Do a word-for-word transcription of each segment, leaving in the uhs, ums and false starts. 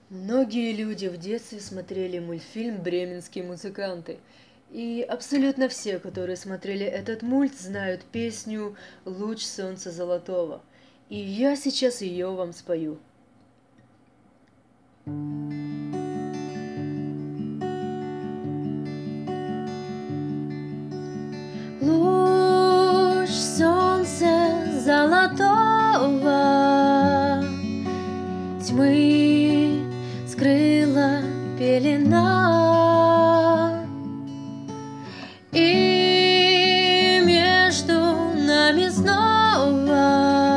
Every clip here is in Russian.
Многие люди в детстве смотрели мультфильм «Бременские музыканты». И абсолютно все, которые смотрели этот мульт, знают песню «Луч солнца золотого». И я сейчас ее вам спою. Луч солнца золотого тьмы скрыла пелена, и между нами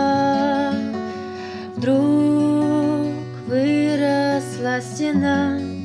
снова вдруг выросла стена.